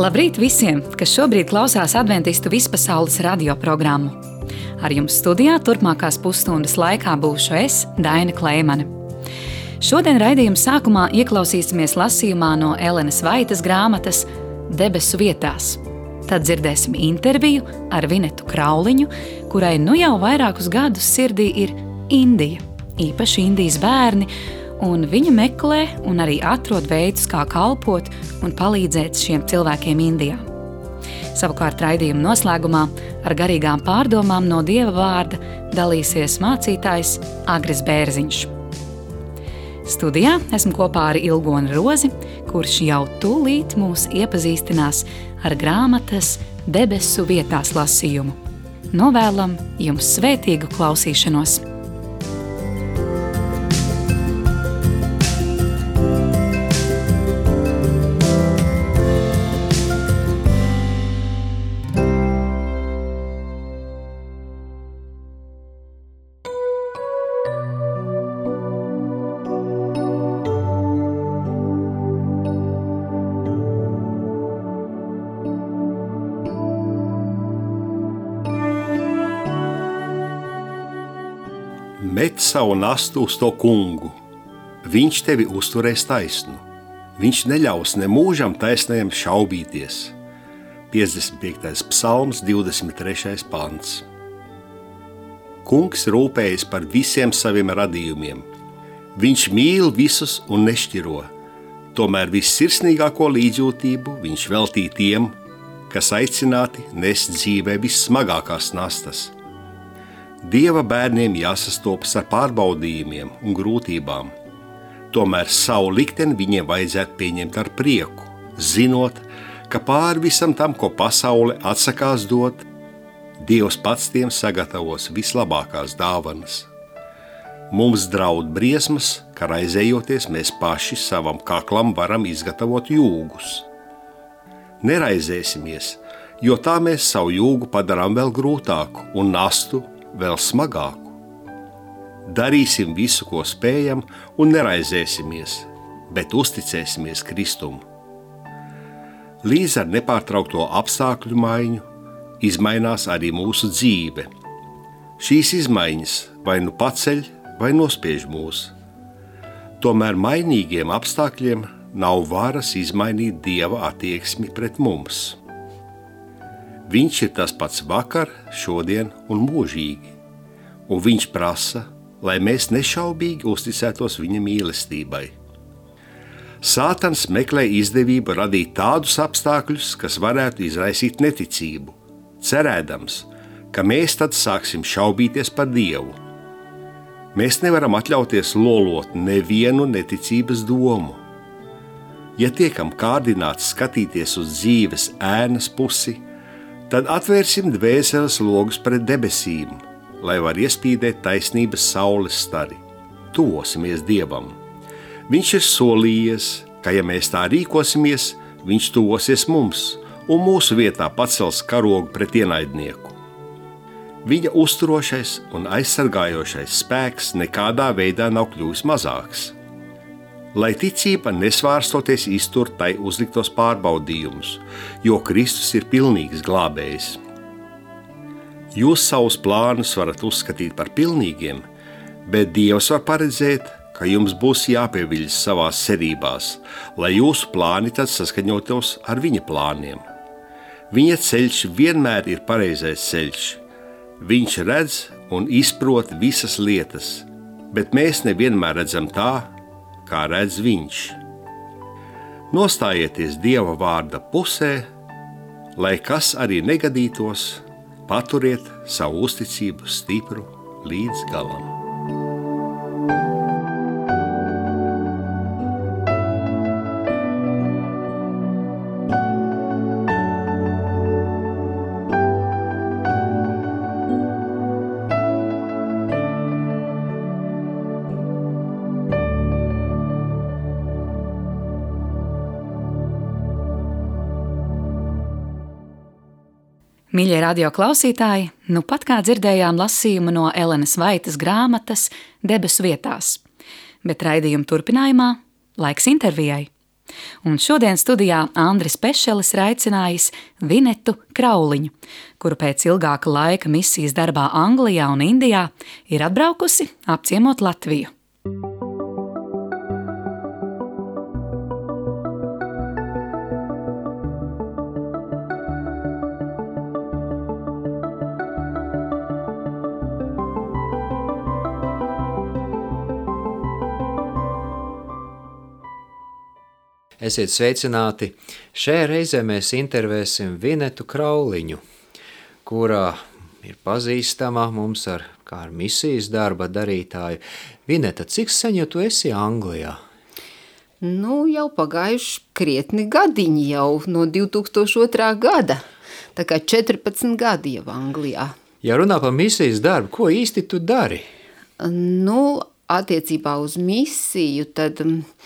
Labrīt visiem, kas šobrīd klausās Adventistu vispasaules radioprogrammu. Ar jums studijā turpmākās pusstundas laikā būšu es, Daina Kleimane. Šodien raidījuma sākumā ieklausīsimies lasījumā no Elenes Vaitas grāmatas Debesu vietās. Tad dzirdēsim interviju ar Vinetu Krauliņu, kurai nu jau vairākus gadus sirdī ir Indija, īpaši Indijas bērni, un viņa meklē un arī atrod veidus, kā kalpot un palīdzēt šiem cilvēkiem Indijā. Savukārt raidījuma noslēgumā ar garīgām pārdomām no Dieva vārda dalīsies mācītājs Agris Bērziņš. Studijā esmu kopā ar Ilgoni Rozi, kurš jau tūlīt mūs iepazīstinās ar grāmatas Debesu vietās lasījumu. Novēlam jums svētīgu klausīšanos! Met savu nastu uz to kungu, viņš tevi uzturēs taisnu, viņš neļaus ne mūžam taisnajam šaubīties. 55. psalms, 23. pants. Kungs rūpējas par visiem saviem radījumiem, viņš mīl visus un nešķiro, tomēr vissirsnīgāko līdzjūtību viņš veltī tiem, kas aicināti nest dzīvē vissmagākās nastas. Dieva bērniem jāsastopas ar pārbaudījumiem un grūtībām, tomēr savu likteni viņiem vajadzētu pieņemt ar prieku, zinot, ka pāri visam tam, ko pasaule atsakās dot, Dievs pats tiem sagatavos vislabākās dāvanas. Mums draud briesmas, ka raizējoties mēs paši savam kaklam varam izgatavot jūgus. Neraizēsimies, jo tā mēs savu jūgu padarām vēl grūtāku un nastu vēl smagāku. Darīsim visu, ko spējam, un neraizēsimies, bet uzticēsimies Kristum. Līdz ar nepārtraukto apstākļu maiņu izmainās arī mūsu dzīve. Šīs izmaiņas vai nu paceļ, vai nospiež mūs. Tomēr mainīgiem apstākļiem nav varas izmainīt Dieva attieksmi pret mums. Viņš ir tas pats vakar, šodien un mūžīgi, un viņš prasa, lai mēs nešaubīgi uzticētos viņa mīlestībai. Sātans meklē izdevību radīt tādus apstākļus, kas varētu izraisīt neticību, cerēdams, ka mēs tad sāksim šaubīties par Dievu. Mēs nevaram atļauties lolot nevienu neticības domu. Ja tiekam kārdināti skatīties uz dzīves ēnas pusi, tad atvērsim dvēseles logus pret debesīm, lai var iespīdēt taisnības saules stari. Tuvosimies Dievam. Viņš ir solījies, ka ja mēs tā rīkosimies, viņš tuvosies mums un mūsu vietā pacels karogu pret ienaidnieku. Viņa uzturošais un aizsargājošais spēks nekādā veidā nav kļuvis mazāks. Lai ticība nesvārstoties iztur tai uzliktos pārbaudījumus, jo Kristus ir pilnīgs glābējs. Jūs savus plānus varat uzskatīt par pilnīgiem, bet Dievs var paredzēt, ka jums būs jāpieviļas savās cerībās, lai jūsu plāni tad saskaņotos ar viņa plāniem. Viņa ceļš vienmēr ir pareizais ceļš. Viņš redz un izprot visas lietas, bet mēs nevienmēr redzam tā, kā redz viņš. Nostājieties Dieva vārda pusē, lai kas arī negadītos, paturiet savu uzticību stipru līdz galam. Mīļie radio klausītāji, nu pat kā dzirdējām lasījumu no Elenes Vaitas grāmatas Debesu vietās, bet raidījuma turpinājumā laiks intervijai. Un šodien studijā Andris Pešelis ir aicinājis Vinetu Krauliņu, kuru pēc ilgāka laika misijas darbā Anglijā un Indijā ir atbraukusi apciemot Latviju. Esiet sveicināti! Šajā reizē mēs intervēsim Vinetu Krauliņu, kurā ir pazīstama mums ar misijas darba darītāju. Vineta, cik sen jau tu esi Anglijā? Jau pagājuši krietni gadiņi jau no 2002. gada. Tā kā 14 gadi jau Anglijā. Ja runā par misijas darbu, ko īsti tu dari? Attiecībā uz misiju, tad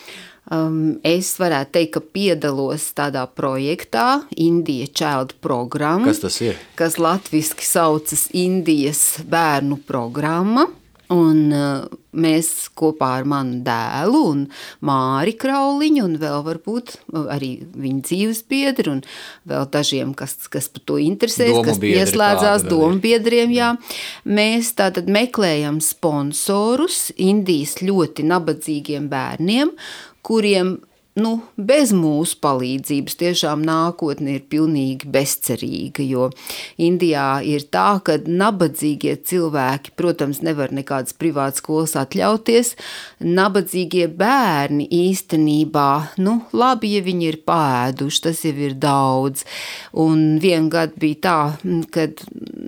es varētu teikt, ka piedalos tādā projektā India Child programma. Kas tas ir? Kas latviski saucas Indijas bērnu programma. Un mēs kopā ar manu dēlu un Māri Krauliņu un vēl varbūt arī viņa dzīvesbiedri un vēl dažiem, kas par to interesēs, kas pieslēdzās dombiedriem, jā. Mēs tātad meklējam sponsorus Indijas ļoti nabadzīgiem bērniem, kuriem bez mūsu palīdzības tiešām nākotne ir pilnīgi bezcerīga, jo Indijā ir tā, ka nabadzīgie cilvēki, protams, nevar nekādas privātas skolas atļauties. Nabadzīgie bērni īstenībā, labi, ja viņi ir paēduši, tas jau ir daudz. Un vien gadu bija tā, kad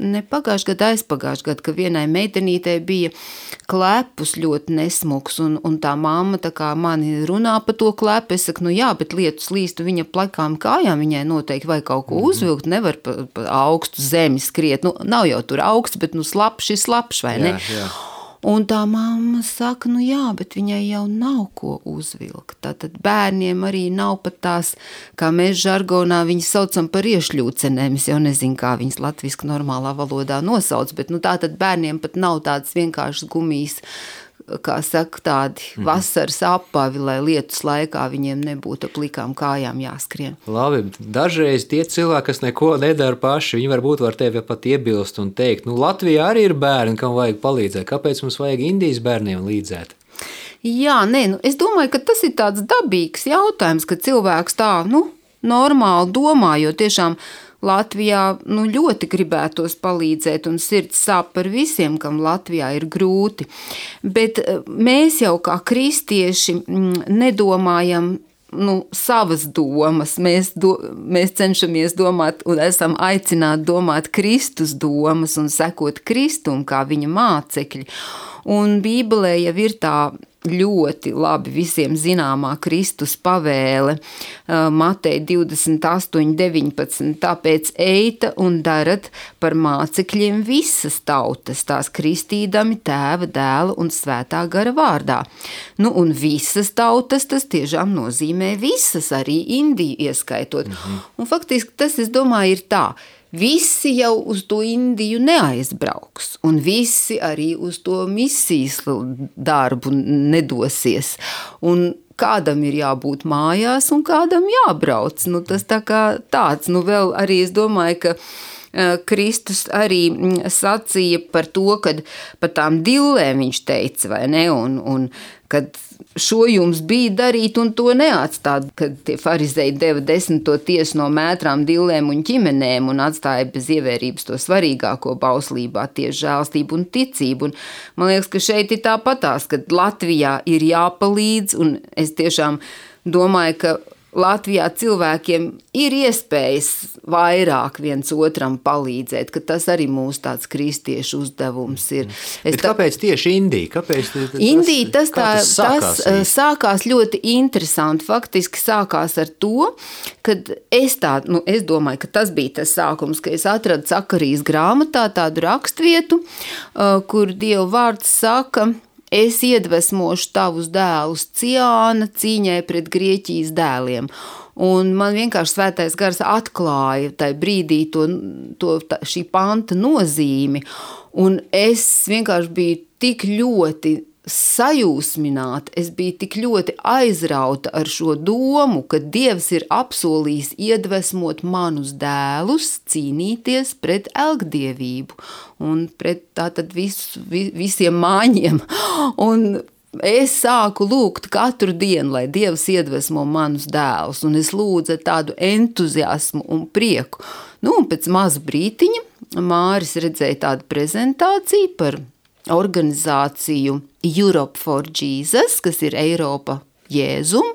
aizpagājuši gadu, ka vienai meitenītei bija klepus ļoti nesmuks, un tā mamma tā kā mani runā par to klepu. Es saku, jā, bet lietus līstu viņa plakām kājām, viņai noteikti vajag kaut ko uzvilkt, nevar pa augstu zemi skriet. Nav jau tur augsts, bet slapš, vai ne? Jā. Un tā mamma saka, jā, bet viņai jau nav ko uzvilkt. Tātad bērniem arī nav pat tās, kā mēs žargonā viņas saucam par iešļūcenēm. Es jau nezinu, kā viņas latviski normālā valodā nosauc, bet tātad bērniem pat nav tādas vienkāršas gumijas, kā saka, tādi vasaras apavi, lai lietus laikā viņiem nebūtu plikām kājām jāskrien. Labi, dažreiz tie cilvēki, kas neko nedara paši, viņi varbūt var tevi pat iebilst un teikt, Latvijā arī ir bērni, kam vajag palīdzēt, kāpēc mums vajag Indijas bērniem līdzēt? Jā, es domāju, ka tas ir tāds dabīgs jautājums, ka cilvēks tā, normāli domā, jo tiešām Latvijā ļoti gribētos palīdzēt un sirds sāp par visiem, kam Latvijā ir grūti. Bet mēs jau kā kristieši nedomājam savas domas. Mēs cenšamies domāt un esam aicināti domāt Kristus domas un sekot Kristum kā viņa mācekļi. Un Bībelē jau ir tā ļoti labi visiem zināmā Kristus pavēle, Mateja 28:19, tāpēc eita un darat par mācekļiem visas tautas, tās kristīdami Tēva, Dēla un Svētā gara vārdā. Un visas tautas tas tiešām nozīmē visas, arī Indiju ieskaitot. Un faktiski tas, es domāju, ir tā. Visi jau uz to Indiju neaizbrauks, un visi arī uz to misijas darbu nedosies. Un kādam ir jābūt mājās, un kādam jābrauc. Tas tā kā tāds, vēl arī es domāju, ka Kristus arī sacīja par to, kad par tām dillēm viņš teica, vai ne, un kad šo jums bija darīt un to neatstāt, kad tie farizeji deva 10. tiesu no mētrām, dillēm un ķimenēm un atstāja bez ievērības to svarīgāko bauslībā, tieši žēlstību un ticību. Un man liekas, ka šeit ir tāpatās, kad Latvijā ir jāpalīdz, un es tiešām domāju, ka Latvijā cilvēkiem ir iespējas vairāk viens otram palīdzēt, ka tas arī mūsu tāds kristiešu uzdevums ir. Kāpēc tieši Indija? Kāpēc Indija, tas sākās ļoti interesanti. Faktiski sākās ar to, kad es domāju, ka tas bija tas sākums, ka es atradu Sakarijas grāmatā tādu rakstvietu, kur Dieva vārds saka: es iedvesmošu tavus dēlus Ciāna cīņai pret Grieķijas dēliem. Un man vienkārši Svētais Gars atklāja tai brīdī šī panta nozīmi. Un es vienkārši biju tik ļoti sajūsmināta, es biju tik ļoti aizrauta ar šo domu, ka Dievs ir apsolījis iedvesmot manus dēlus cīnīties pret elgdievību un pret tātad visiem māņiem. Un es sāku lūgt katru dienu, lai Dievs iedvesmo manus dēlus, un es lūdzu tādu entuziasmu un prieku. Nu, un pēc maza brītiņa Māris redzēja tādu prezentāciju par organizāciju Europe for Jesus, kas ir Eiropa Jēzum,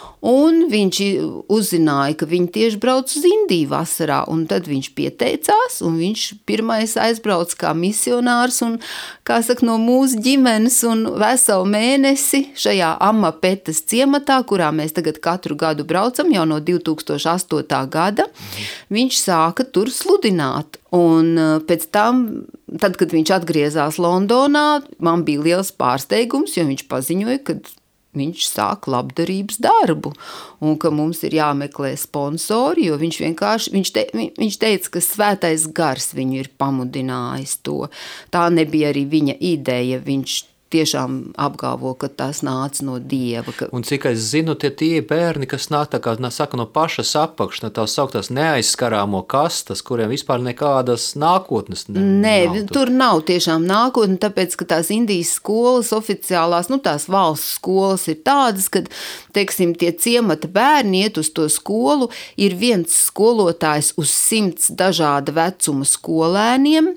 un viņš uzzināja, ka viņi tieši brauc uz Indiju vasarā, un tad viņš pieteicās, un viņš pirmais aizbrauc kā misionārs, un, kā saka, no mūsu ģimenes, un veselu mēnesi šajā Amapetas ciematā, kurā mēs tagad katru gadu braucam, jau no 2008. gada, viņš sāka tur sludināt. Un pēc tam, tad, kad viņš atgriezās Londonā, man bija liels pārsteigums, jo viņš paziņoja, ka viņš sāk labdarības darbu un ka mums ir jāmeklē sponsori, jo viņš vienkārši, viņš teica, ka svētais gars viņu ir pamudinājis to. Tā nebija arī viņa ideja, viņš tiešām apgalvo, ka tas nāca no Dieva. Un cik es zinu, tie bērni, kas nāk tā kā saka no pašas apakš, no tās sauktās neaizskarāmo kastas, kuriem vispār nekādas nākotnes nav. Tur nav tiešām nākotne, tāpēc, ka tās Indijas skolas oficiālās, tās valsts skolas ir tādas, kad, teiksim, tie ciemata bērni iet uz to skolu, ir viens skolotājs uz 100 dažāda vecuma skolēniem.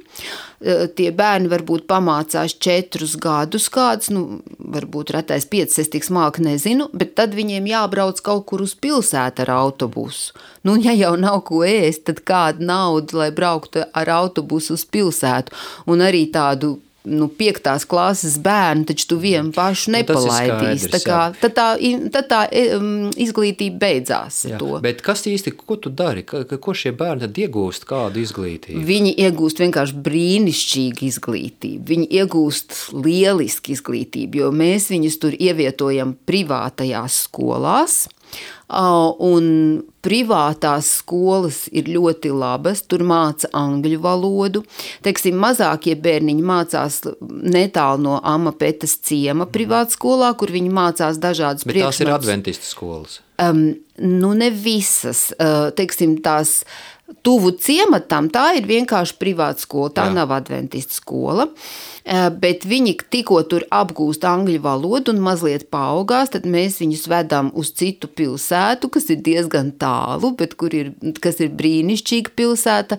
Tie bērni varbūt pamācās 4 gadus kāds, varbūt retais 5, es tik smalki nezinu, bet tad viņiem jābrauc kaut kur uz pilsētu ar autobusu. Ja jau nav ko ēst, tad kāda nauda, lai brauktu ar autobusu uz pilsētu, un arī tādu 5. klases bērnu, taču tu vienu pašu nepalaidīs. Tad tā izglītība beidzās ar to. Bet kas īsti, ko tu dari? Ko šie bērni tad iegūst, kādu izglītību? Viņi iegūst vienkārši brīnišķīgu izglītību. Viņi iegūst lielisku izglītību, jo mēs viņus tur ievietojam privātajās skolās. Un privātās skolas ir ļoti labas, tur māca angļu valodu. Teiksim, mazākie bērniņi mācās netālu no Amapetas ciema privāta skolā, kur viņi mācās dažādas priekšmetus. Bet tās ir adventistu skolas? Ne visas. Teiksim, tās tuvu ciematam, tā ir vienkārši privāta skola, tā nav adventistu skola. Bet viņi tikko tur apgūst angļu valodu un mazliet paaugās, tad mēs viņus vedam uz citu pilsētu, kas ir diezgan tālu, bet kas ir brīnišķīga pilsēta,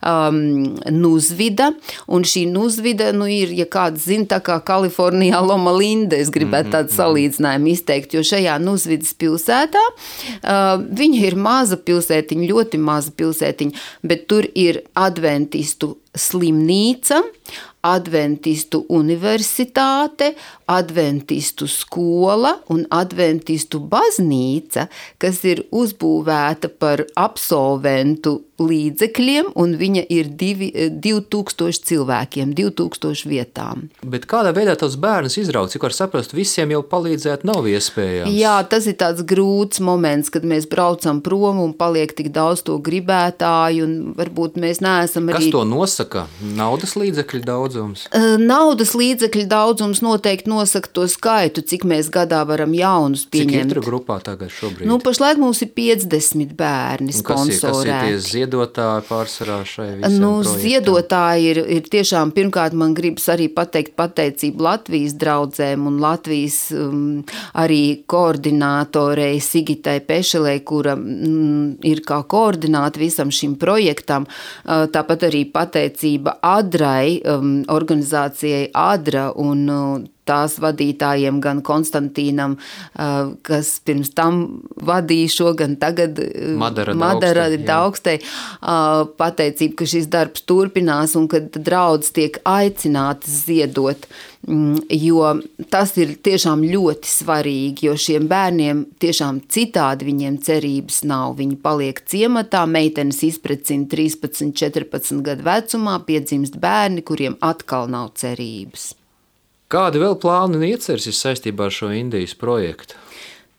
Nuzvida, un šī Nuzvida, ir, ja kāds zina, tā kā Kalifornijā Loma Linda, es gribētu tādu salīdzinājumu izteikt, jo šajā Nuzvidas pilsētā viņa ir maza pilsētiņa, ļoti maza pilsētiņa, bet tur ir adventistu slimnīca, adventistu universitāte, adventistu skola un adventistu baznīca, kas ir uzbūvēta par absolventu līdzekļiem, un viņa ir 2000 cilvēkiem, 2000 vietām. Bet kādā veidā tos bērnus izrauc? Cik var saprast, visiem jau palīdzēt nav iespējams. Jā, tas ir tāds grūts moments, kad mēs braucam prom un paliek tik daudz to gribētāju, un varbūt mēs neesam arī... Kas to nosaka? Naudas līdzekļu daudzums? Naudas līdzekļu daudzums noteikti nosaka to skaitu, cik mēs gadā varam jaunus pieņemt. Cik ir grupā tagad šobrīd? Pašlaik mums ir 50 bērni sponsorēti. Kas ir tie ziedotāji pārsvarā šai visam projektam? Ziedotāji ir tiešām, pirmkārt man gribas arī pateikt pateicību Latvijas draudzēm un Latvijas arī koordinātorei Sigitai Pešelei, kura ir kā koordināta visam šim projektam. Tāpat arī pateicība Adrai, organizācijai Adra un tās vadītājiem, gan Konstantīnam, kas pirms tam vadīja šo, gan tagad Madara Daugstei, pateicība, ka šis darbs turpinās un ka draudz tiek aicinātas ziedot, jo tas ir tiešām ļoti svarīgi, jo šiem bērniem tiešām citādi viņiem cerības nav. Viņi paliek ciematā, meitenes izprecina 13, 14 gadu vecumā, piedzimst bērni, kuriem atkal nav cerības. Kādi vēl plāni un ieceres ir saistībā ar šo Indijas projektu?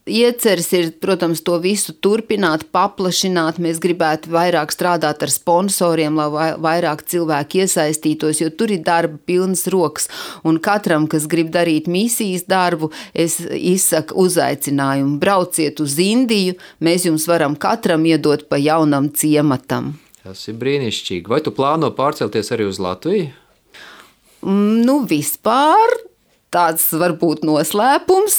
Ieceres ir, protams, to visu turpināt, paplašināt. Mēs gribētu vairāk strādāt ar sponsoriem, lai vairāk cilvēki iesaistītos, jo tur ir darba pilnas rokas. Un katram, kas grib darīt misijas darbu, es izsaku uzaicinājumu. Brauciet uz Indiju, mēs jums varam katram iedot pa jaunam ciematam. Tas ir brīnišķīgi. Vai tu plāno pārcelties arī uz Latviju? Vispār tāds varbūt noslēpums,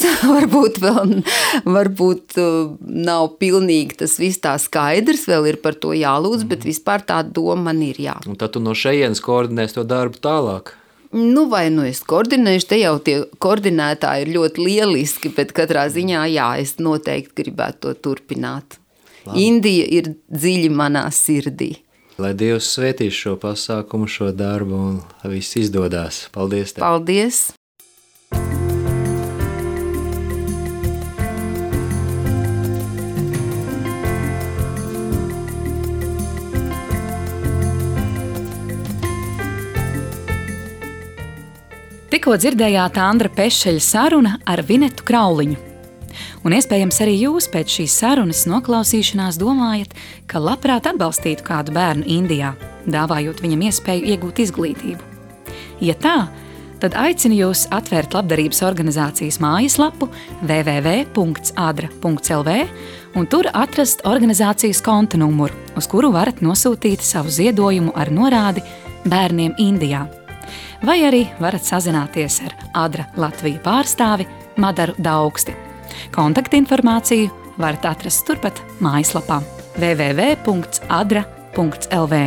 varbūt nav pilnīgi tas viss tā skaidrs, vēl ir par to jālūdz, bet vispār tā doma man ir, jā. Un tad tu no šejienes koordinēsi to darbu tālāk? Vai es koordinēšu, te jau tie koordinētāji ir ļoti lieliski, bet katrā ziņā, jā, es noteikti gribētu to turpināt. Labi. Indija ir dziļi manā sirdī. Lai Dievs svētīs šo pasākumu, šo darbu un viss izdodās. Paldies tev! Paldies! Tikko dzirdējāt Andra Pešeļa saruna ar Vinetu Krauliņu. Un iespējams arī jūs pēc šīs sarunas noklausīšanās domājat, ka labprāt atbalstītu kādu bērnu Indijā, dāvājot viņam iespēju iegūt izglītību. Ja tā, tad aicinu jūs atvērt labdarības organizācijas mājaslapu www.adra.lv un tur atrast organizācijas konta numuru, uz kuru varat nosūtīt savu ziedojumu ar norādi Bērniem Indijā. Vai arī varat sazināties ar Adra Latvija pārstāvi Madaru Daugsti. Kontaktinformāciju varat atrast turpat mājaslapā www.adra.lv.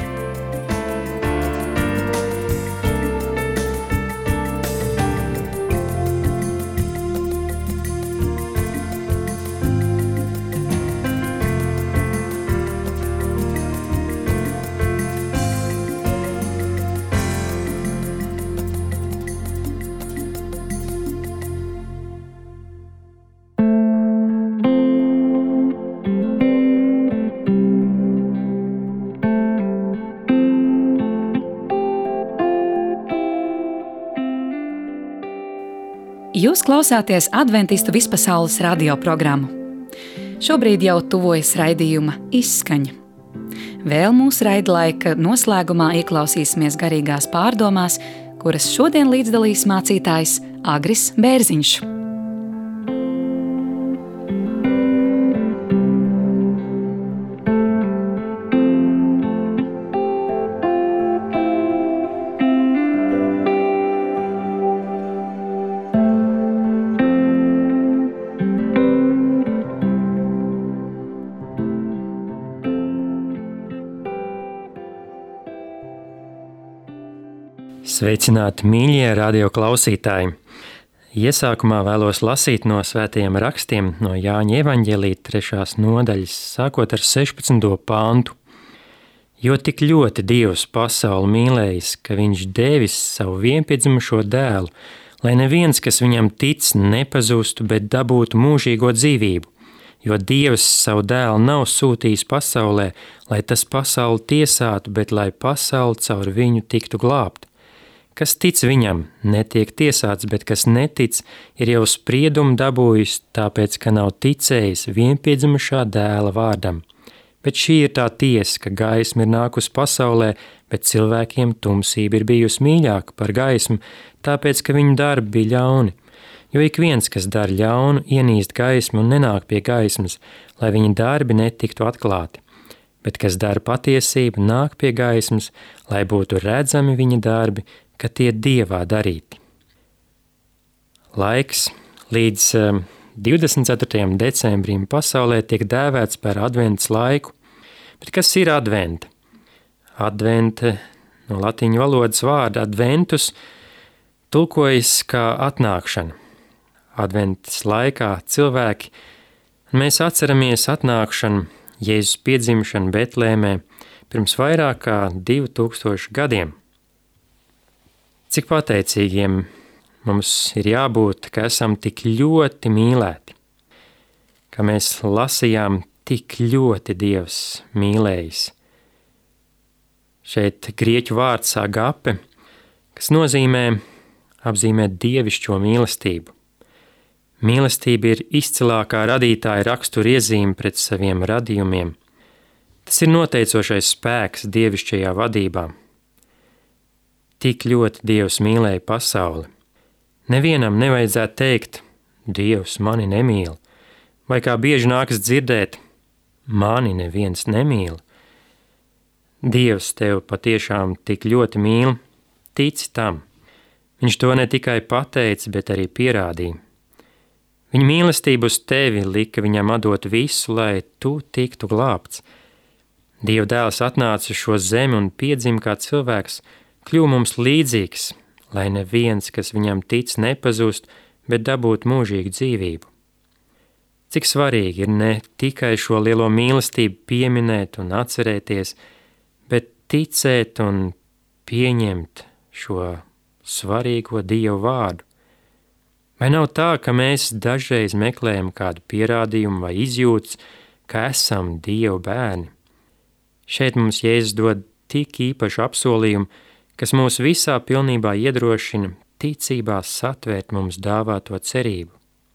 Jūs klausāties Adventistu vispasaules radio programmu. Šobrīd jau tuvojas raidījuma izskaņa. Vēl mūsu raidlaika noslēgumā ieklausīsimies garīgās pārdomās, kuras šodien līdzdalīs mācītājs Agris Bērziņš. Sveicināti, mīļie radio klausītāji! Iesākumā vēlos lasīt no svētajiem rakstiem no Jāņa evaņģēlija 3. nodaļas, sākot ar 16. pāntu. Jo tik ļoti Dievs pasauli mīlējis, ka viņš devis savu vienpiedzimušo dēlu, lai neviens, kas viņam tic, nepazustu, bet dabūtu mūžīgo dzīvību. Jo Dievs savu dēlu nav sūtījis pasaulē, lai tas pasauli tiesātu, bet lai pasauli caur viņu tiktu glābta. Kas tic viņam, netiek tiesāts, bet kas netic, ir jau spriedumu dabūjis, tāpēc, ka nav ticējis vienpiedzimušā dēla vārdam. Bet šī ir tā tiesa, ka gaisma ir nākusi pasaulē, bet cilvēkiem tumsība ir bijusi mīļāka par gaismu, tāpēc, ka viņu darbi bija ļauni. Jo ik viens, kas dara ļaunu, ienīst gaismu un nenāk pie gaismas, lai viņa darbi netiktu atklāti. Bet kas dara patiesību, nāk pie gaismas, lai būtu redzami viņa darbi, ka tie Dievā darīti. Laiks līdz 24. decembrim pasaulē tiek dēvēts par adventas laiku. Bet kas ir adventa? Advente no latiņu valodas vārda adventus tulkojas kā atnākšana. Adventas laikā cilvēki, mēs atceramies atnākšanu, Jēzus piedzimšanu Betlēmē pirms vairāk kā 2000 gadiem. Cik pateicīgiem mums ir jābūt, ka esam tik ļoti mīlēti, ka mēs lasījām tik ļoti Dievs mīlējis. Šeit grieķu vārds agape, kas apzīmē dievišķo mīlestību. Mīlestība ir izcilākā radītāja rakstura iezīme pret saviem radījumiem. Tas ir noteicošais spēks dievišķajā vadībā. Tik ļoti Dievs mīlēja pasauli. Nevienam nevajadzētu teikt, Dievs mani nemīl, vai kā bieži nākas dzirdēt, mani neviens nemīl. Dievs tevi patiešām tik ļoti mīl, tici tam. Viņš to ne tikai pateica, bet arī pierādīja. Viņa mīlestība uz tevi lika viņam atdot visu, lai tu tiktu glābts. Dieva dēls atnāca uz šo zemi un piedzima kā cilvēks, kļuva mums līdzīgs, lai neviens, kas viņam tic, nepazust, bet dabūt mūžīgu dzīvību. Cik svarīgi ir ne tikai šo lielo mīlestību pieminēt un atcerēties, bet ticēt un pieņemt šo svarīgo Dievu vārdu. Vai nav tā, ka mēs dažreiz meklējam kādu pierādījumu vai izjūtas, ka esam Dieva bērni? Šeit mums Jēzus dod tik īpašu apsolījumu, kas mūs visā pilnībā iedrošina ticībā satvērt mums dāvāto cerību.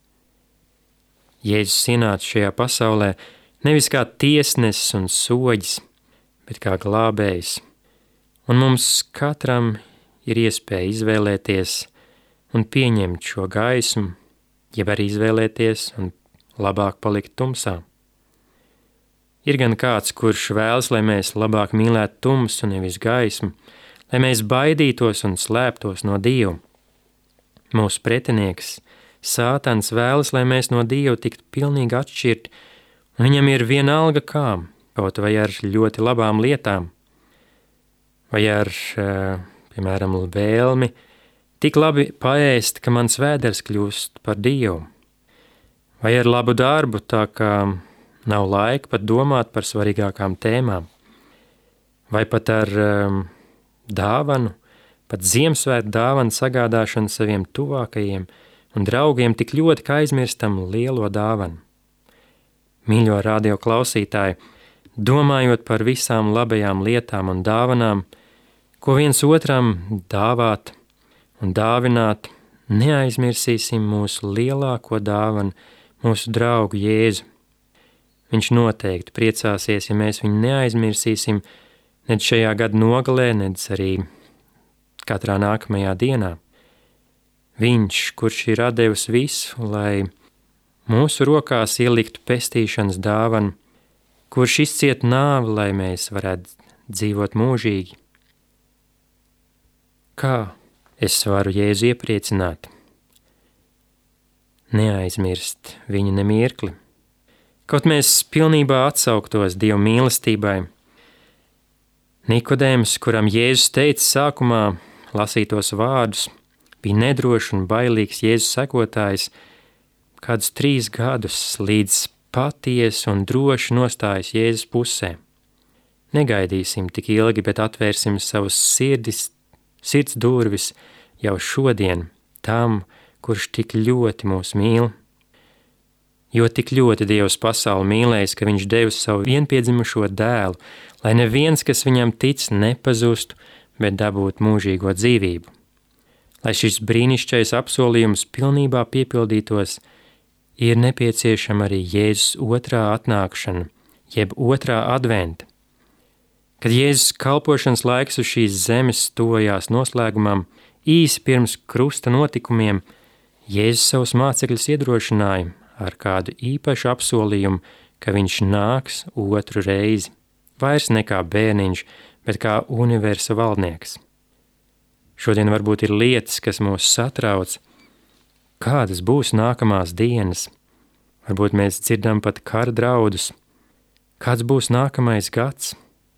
Jēzus ienāca šajā pasaulē nevis kā tiesnesis un soģis, bet kā glābējs, un mums katram ir iespēja izvēlēties un pieņemt šo gaismu, jeb arī izvēlēties un labāk palikt tumsā. Ir gan kāds, kurš vēlas, lai mēs labāk mīlētu tumsu, nevis gaismu, lai mēs baidītos un slēptos no Dieva. Mūsu pretinieks, Sātans, vēlas, lai mēs no Dieva tiktu pilnīgi atšķirti, un viņam ir vienalga kā, kaut vai ar ļoti labām lietām, vai ar, piemēram, vēlmi, tik labi paēst, ka mans vēders kļūst par Dievu, vai ar labu darbu, tā kā nav laika pat domāt par svarīgākām tēmām, vai pat ar dāvanu, pat Ziemassvētku dāvanu sagādāšanu saviem tuvākajiem un draugiem tik ļoti, ka aizmirstam lielo dāvanu. Mīļo radio klausītāji, domājot par visām labajām lietām un dāvanām, ko viens otram dāvāt un dāvināt, neaizmirsīsim mūsu lielāko dāvanu, mūsu draugu Jēzu. Viņš noteikti priecāsies, ja mēs viņu neaizmirsīsim nec šajā gada nogalē, nec arī katrā nākamajā dienā. Viņš, kurš ir atdevis visu, lai mūsu rokās ieliktu pestīšanas dāvanu, kurš izciet nāvi, lai mēs varētu dzīvot mūžīgi. Kā es varu Jēzu iepriecināt? Neaizmirst viņa nemirkli. Kaut mēs pilnībā atsauktos Dieva mīlestībai. Nikodēms, kuram Jēzus teica sākumā lasītos vārdus, bija nedrošs un bailīgs Jēzus sekotājs, kādus 3 gadus līdz patiesi un droši nostājas Jēzus pusē. Negaidīsim tik ilgi, bet atvērsim savus sirds durvis jau šodien tam, kurš tik ļoti mūs mīl. Jo tik ļoti Dievs pasauli mīlējis, ka viņš devis savu vienpiedzimušo dēlu, lai neviens, kas viņam tic, nepazustu, bet dabūtu mūžīgo dzīvību. Lai šis brīnišķais apsolījums pilnībā piepildītos, ir nepieciešama arī Jēzus otrā atnākšana, jeb otrā adventa. Kad Jēzus kalpošanas laiks uz šīs zemes tuvojās noslēgumam, īsi pirms krusta notikumiem, Jēzus savus mācekļus iedrošināja ar kādu īpašu apsolījumu, ka viņš nāks otru reizi, vairs ne kā bērniņš, bet kā universa valdnieks. Šodien varbūt ir lietas, kas mūs satrauc. Kādas būs nākamās dienas? Varbūt mēs dzirdam pat kara draudus. Kāds būs nākamais gads?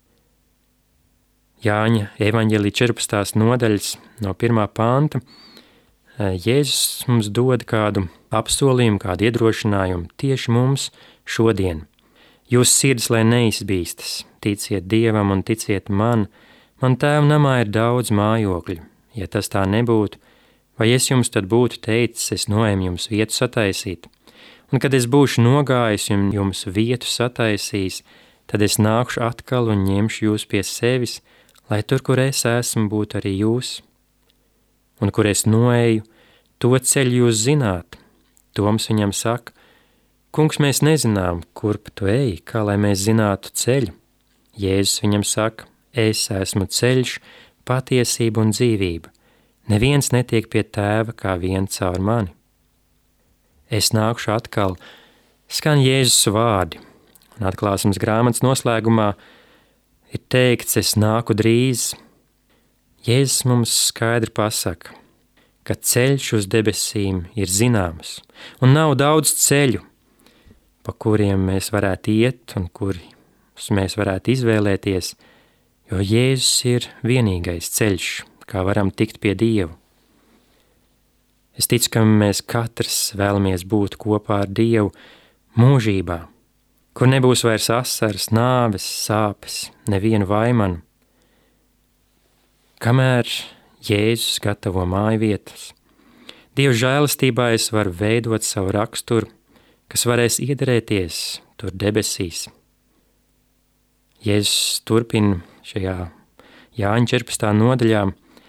Jāņa evaņģēlija 14. nodaļas no 1. panta Jēzus mums dod kādu apsolījumu, kādu iedrošinājumu tieši mums šodien. Jūs sirds, lai neizbīstas, ticiet Dievam un ticiet man Tēva namā ir daudz mājokļu. Ja tas tā nebūtu, vai es jums tad būtu teicis, es noēmu jums vietu sataisīt? Un kad es būšu nogājis un jums vietu sataisījis, tad es nākšu atkal un ņemšu jūs pie sevis, lai tur, kur es esmu, būtu arī jūs. Un kur es noeju, to ceļu jūs zināt, Toms viņam saka: Kungs, mēs nezinām, kurp tu ej, kā lai mēs zinātu ceļu. Jēzus viņam saka: Es esmu ceļš, patiesība un dzīvība. Neviens netiek pie tēva kā vien caur mani. Es nākšu atkal, skan Jēzus vārdi, un Atklāsmes grāmatas noslēgumā ir teikts: Es nāku drīz. Jēzus mums skaidri pasaka, ka ceļš uz debesīm ir zināms, un nav daudz ceļu, pa kuriem mēs varētu iet un kurus mēs varētu izvēlēties, jo Jēzus ir vienīgais ceļš, kā varam tikt pie Dievu. Es ticu, ka mēs katrs vēlamies būt kopā ar Dievu mūžībā, kur nebūs vairs asaras, nāves, sāpes, nevienu vaimanu. Kamēr Jēzus gatavo mājvietas, Dieva žēlastībā es varu veidot savu raksturu, kas varēs iederēties tur debesīs. Jēzus turpina šajā Jāņa 14. nodaļā,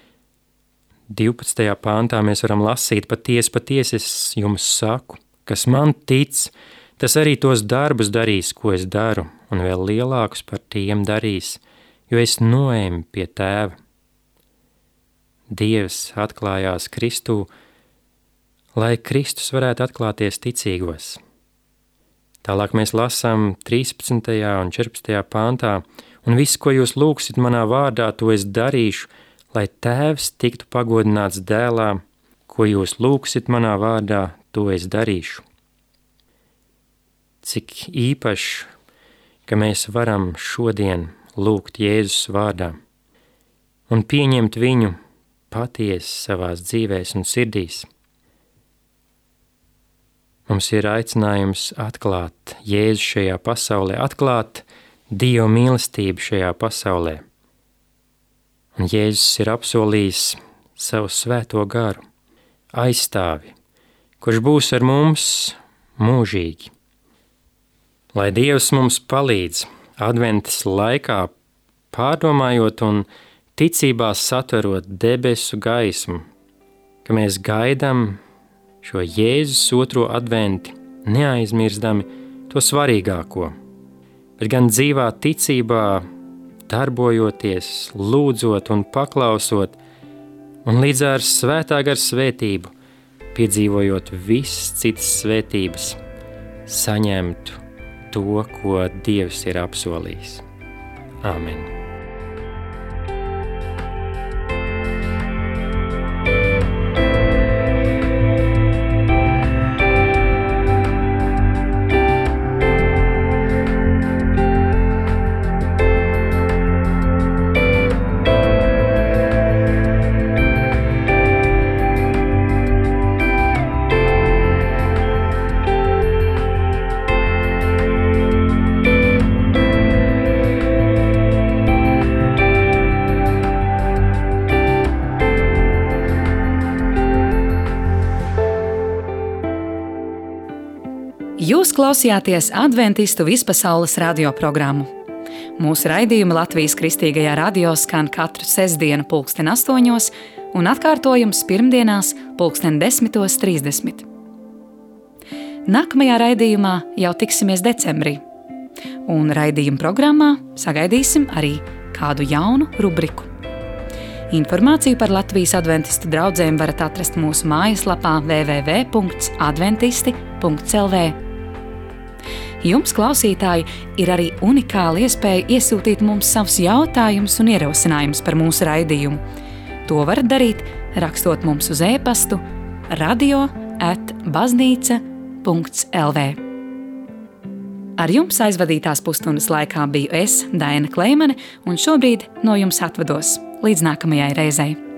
12. pāntā mēs varam lasīt: Patiesi, patiesi es jums saku, kas man tic, tas arī tos darbus darīs, ko es daru, un vēl lielākus par tiem darīs, jo es noeju pie tēva. Dievs atklājās Kristū, lai Kristus varētu atklāties ticīgos. Tālāk mēs lasām 13. un 14. pāntā: Un visu, ko jūs lūgsit manā vārdā, to es darīšu, lai tēvs tiktu pagodināts dēlā, ko jūs lūgsit manā vārdā, to es darīšu. Cik īpaši, ka mēs varam šodien lūgt Jēzus vārdā un pieņemt viņu patiesi savās dzīvēs un sirdīs. Mums ir aicinājums atklāt Jēzu šajā pasaulē, atklāt Dieva mīlestību šajā pasaulē. Un Jēzus ir apsolījis savu svēto garu, aizstāvi, kurš būs ar mums mūžīgi. Lai Dievs mums palīdz adventas laikā, pārdomājot un ticībā satverot debesu gaismu, ka mēs gaidām šo Jēzus otro adventi, neaizmirstami to svarīgāko, bet gan dzīvā ticībā, darbojoties, lūdzot un paklausot, un līdz ar svētā gara svētību, piedzīvojot visas citas svētības, saņemtu to, ko Dievs ir apsolījis. Āmen. Jūs klausījāties Adventistu vispasaules radioprogrammu. Mūsu raidījumi Latvijas Kristīgajā radio skan katru sestdienu 8:00 un atkārtojums pirmdienās 10:30. Nākamajā raidījumā jau tiksimies decembrī, un raidījuma programmā sagaidīsim arī kādu jaunu rubriku. Informāciju par Latvijas adventistu draudzēm varat atrast mūsu mājaslapā www.adventisti.lv. Jums, klausītāji, ir arī unikāla iespēja iesūtīt mums savus jautājumus un ierosinājumus par mūsu raidījumu. To varat darīt, rakstot mums uz e-pastu radio@baznīca.lv. Ar jums aizvadītās pusstundas laikā biju es, Daina Kleimane, un šobrīd no jums atvados. Līdz nākamajai reizei.